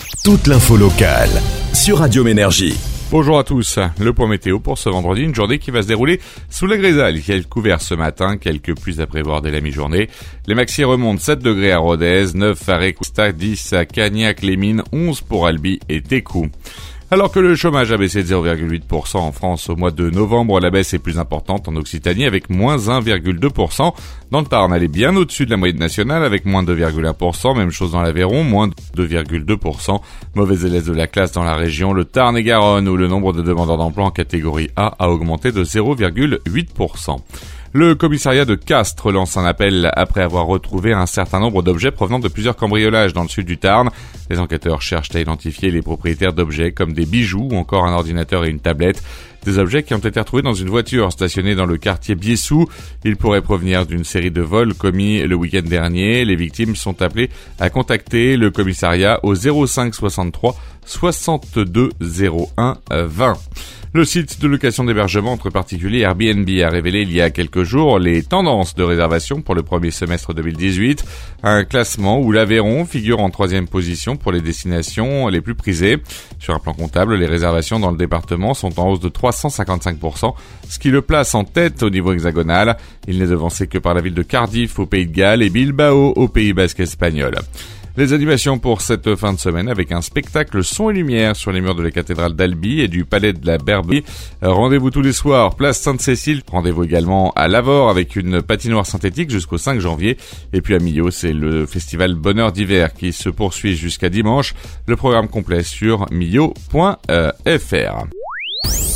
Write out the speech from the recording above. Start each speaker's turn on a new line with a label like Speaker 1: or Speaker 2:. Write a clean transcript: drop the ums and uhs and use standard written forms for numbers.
Speaker 1: Toute l'info locale sur Radio Ménergie.
Speaker 2: Bonjour à tous, le point météo pour ce vendredi, une journée qui va se dérouler sous la grisaille. Quelques couverts ce matin, quelques pluies à prévoir dès la mi-journée. Les maxi remontent 7 degrés à Rodez, 9 à Récoustat, 10 à Cagnac-les-Mines, 11 pour Albi et Técou. Alors que le chômage a baissé de 0,8% en France au mois de novembre, la baisse est plus importante en Occitanie avec moins 1,2%. Dans le Tarn, elle est bien au-dessus de la moyenne nationale avec moins 2,1%. Même chose dans l'Aveyron, moins 2,2%. Mauvais élève de la classe dans la région, le Tarn-et-Garonne, où le nombre de demandeurs d'emploi en catégorie A a augmenté de 0,8%. Le commissariat de Castres lance un appel après avoir retrouvé un certain nombre d'objets provenant de plusieurs cambriolages dans le sud du Tarn. Les enquêteurs cherchent à identifier les propriétaires d'objets comme des bijoux ou encore un ordinateur et une tablette. Des objets qui ont été retrouvés dans une voiture stationnée dans le quartier Biessou. Ils pourraient provenir d'une série de vols commis le week-end dernier. Les victimes sont appelées à contacter le commissariat au 05 63 62 01 20. Le site de location d'hébergement entre particuliers Airbnb a révélé il y a quelques jours les tendances de réservation pour le premier semestre 2018. Un classement où l'Aveyron figure en 3e position pour les destinations les plus prisées. Sur un plan comptable, les réservations dans le département sont en hausse de 355%, ce qui le place en tête au niveau hexagonal. Il n'est devancé que par la ville de Cardiff au Pays de Galles et Bilbao au Pays Basque espagnol. Les animations pour cette fin de semaine avec un spectacle son et lumière sur les murs de la cathédrale d'Albi et du palais de la Berberie. Rendez-vous tous les soirs, place Sainte-Cécile. Rendez-vous également à Lavore avec une patinoire synthétique jusqu'au 5 janvier. Et puis à Millau, c'est le festival Bonheur d'hiver qui se poursuit jusqu'à dimanche. Le programme complet sur millau.fr.